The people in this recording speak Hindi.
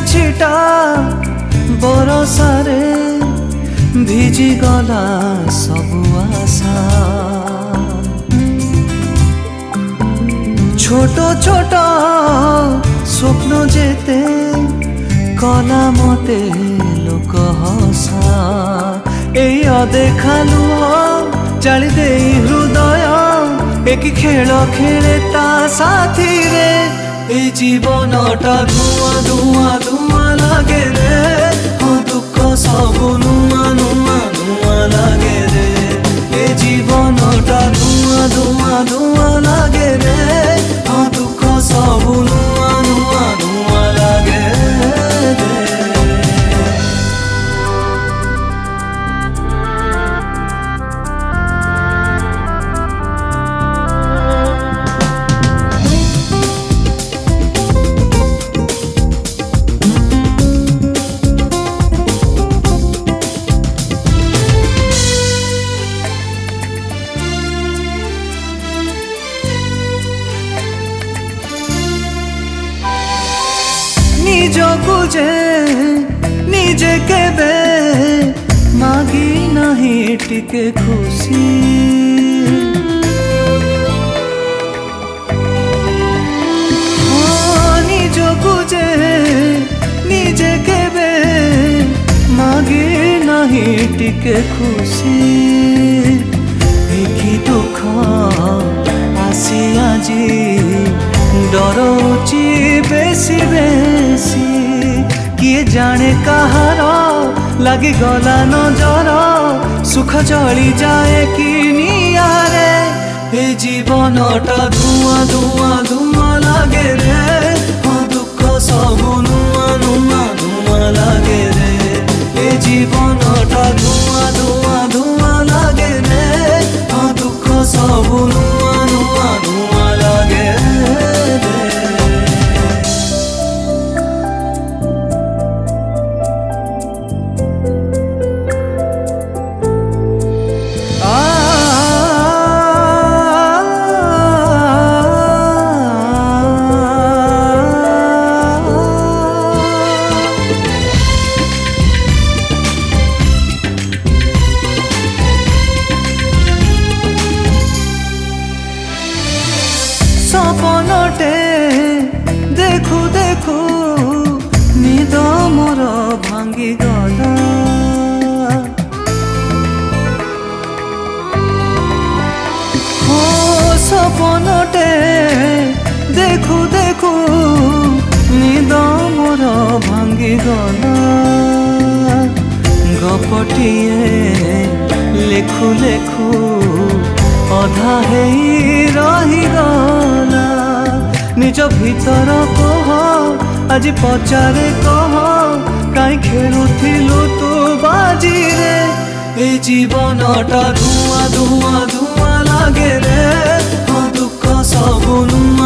छिटा बरसारे भिजी गला सबु आशा। छोट छोट स्वप्न जेते कला मते लोक हसा। एई अदेखा लुह जाली दे हृदय एक खेल खेले ता साथी रे। ए जीवनटा धुआं धुआं धुआं लागे रे। हाँ दुख सबु नुआ नुआ नुआ लागे रे। ए जीवनटा धुआं धुआं धुआं लागे रे। हाँ दुख सबु नुआ नुआ नुआ लागे रे। निजकु जे निजे केबे मागी नहीं टिके खुशी। हाँ निजकु जे निजे केबे मागी नहीं टिके खुशी। देखी दुख आसी आजी डरोची बेसी बेसी। किए जाने कहार लगी गला नजर सुख जली जाए कि नियारे। ए जीवनटा धुआं धुआं धुआं लागे रे। हाँ दुख सबु नुआ नुआ नुआ लागे रे। ए जीवनटा धुआं धुआं धुआं लागे रे। हाँ दुख सबु नुआ नुआ नुआ लागे रे। सपनटे देखु देखु निद मोर भांगी गला। हो सपनटे देखु देखु निद मोर भांगी गला। गपटिए लेखु लेखु अधा हेई रही गला। निज भीतर कह आज पचारे कह काई खेलुथिलु तू बाजी रे। ए जीवनटा धुआं धुआं धुआं लागे रे। हाँ दुख सबु नुआ